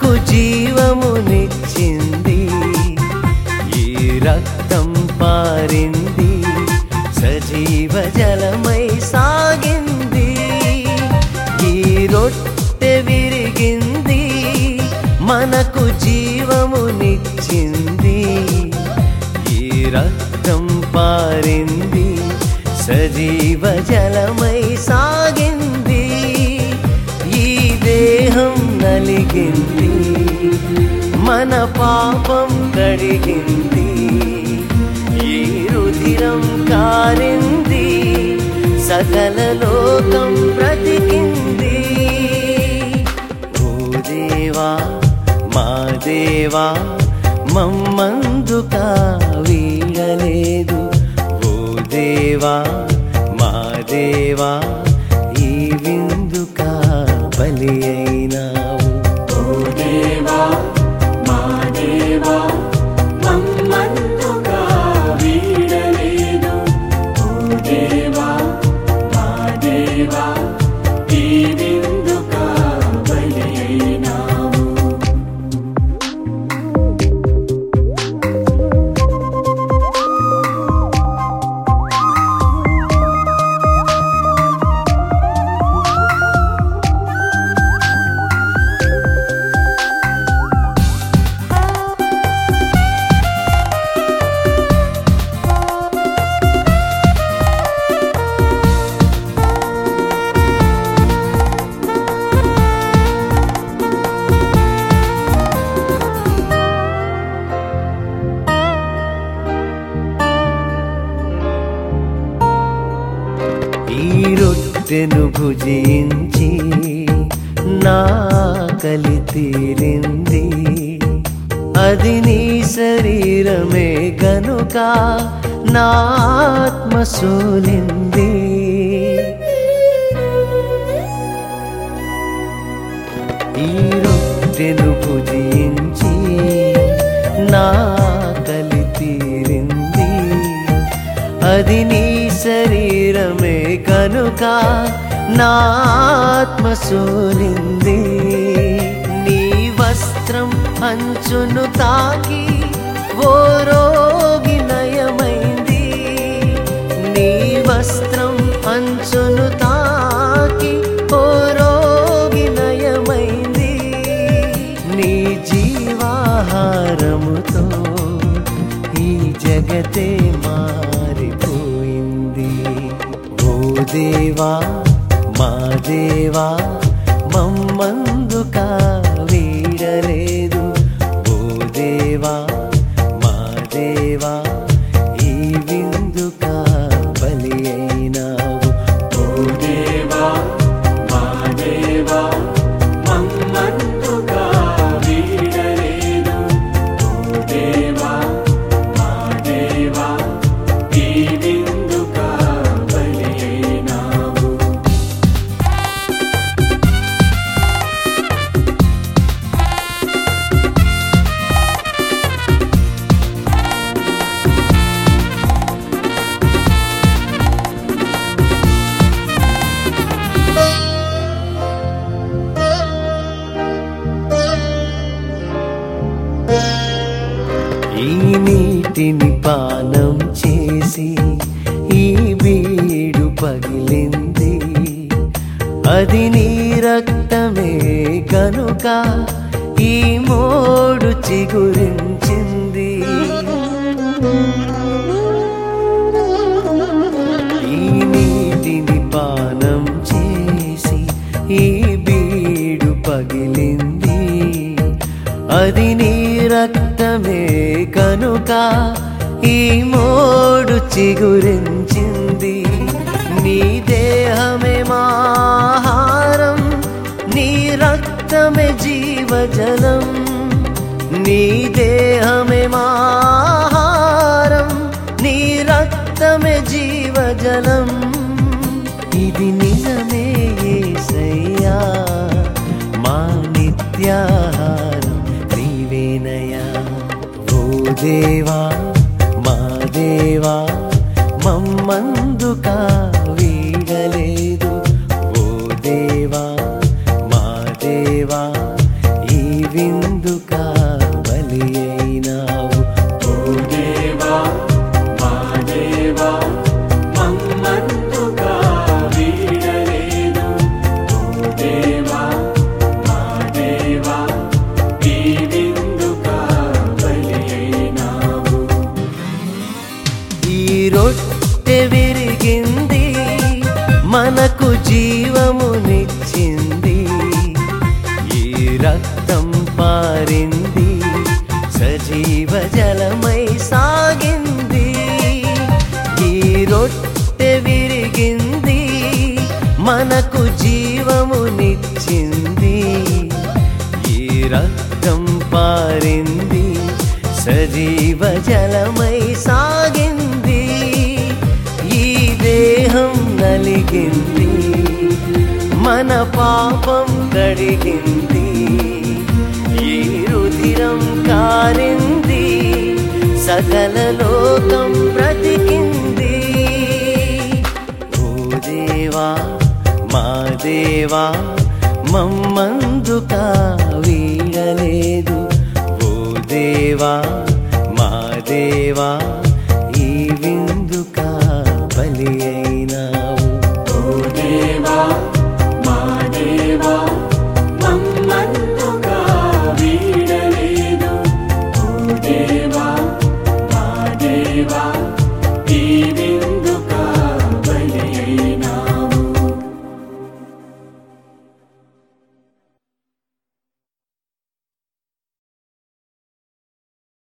మనకు జీవమునిచ్చింది, ఈ రక్తం పారింది, సజీవ జలమై సాగింది. ఈ రొట్టె విరిగింది, మనకు జీవమునిచ్చింది, ఈ రక్తం పారింది, సజీవ జలమై సాగింది. ఈ దేహం నలిగింది, మన పాపం కడిగింది, ఈ రుధిరం కారింది, సకల లోకం బ్రతికింది. ఓ దేవా మా దేవా మమ్మందుక వీడలేదు. ఓ దేవా మా దేవా ఈ విందుక బలి అయినావు. ఓ దేవా మా దేవా మమ్మందుక వీడలేదు. ఓ దేవా మా దేవా ఈ విందుక బలి అయినావు. ఈ రొట్టెను భుజించి నా కలి తీరింది, అది నీ శరీరమే గనుక నా ఆత్మ సోలింది. ఈ రొట్టెను భుజించి నా కలి తీరింది, అది నీ శరీరమే కనుక నా ఆత్మ సోలింది. నీ వస్త్రం అంచును తాకి ఓ రోగి నయమైంది, నీ వస్త్రం అంచును తాకి ఓ రోగి నయమైంది. నీ జీవాహారముతో ఈ జగతే మారిపోయింది. ఓ దేవా మా దేవా మమ్మందుక వీడలేదు. ఓ దేవా మా దేవా ఈ విందుక బలి అయినావు. ఓ దేవా మా దేవా మమ్మందుక వీడలేదు. ఓ దేవా మా దేవా ఈ విందుక బలి అయినావు. ఈ నీటిని పానం చేసి ఈ బీడు పగిలింది, అది నీ రక్తమే కనుక ఈ మోడు చిగురించింది. ఈ నీటిని పానం చేసి ఈ బీడు పగిలింది, అది నీ రక్తమే కనుక ఈ మోడు చిగురించింది. నీ దేహమే మాహారం, నీ రక్తమే జీవజలం. నీ దేహమే మాహారం, నీ రక్తమే జీవజలం. ఇది నిజమే యేసయ్యా, మా నిత్యాహారం నీవేనయ్యా. ఓ దేవా మా దేవా మమ్మందుక వీడలేదు. ఓ దేవా మా దేవా ఈ విందు మనకు జీవమునిచ్చింది, ఈ రక్తం పారింది, సజీవ జలమై సాగింది. ఈ రొట్టె విరిగింది, మనకు జీవమునిచ్చింది, ఈ రక్తం పారింది, సజీవ జలమై సాగింది. ఈ దేహం నలిగింది, మన పాపం కడిగింది, ఈ రుధిరం కారింది, సకల లోకం బ్రతికింది. ఓ దేవా మా దేవా మమ్మందుక వీడలేదు. ఓ దేవా మా దేవా ఈ విందుక బలి అయినావు. ఓ దేవా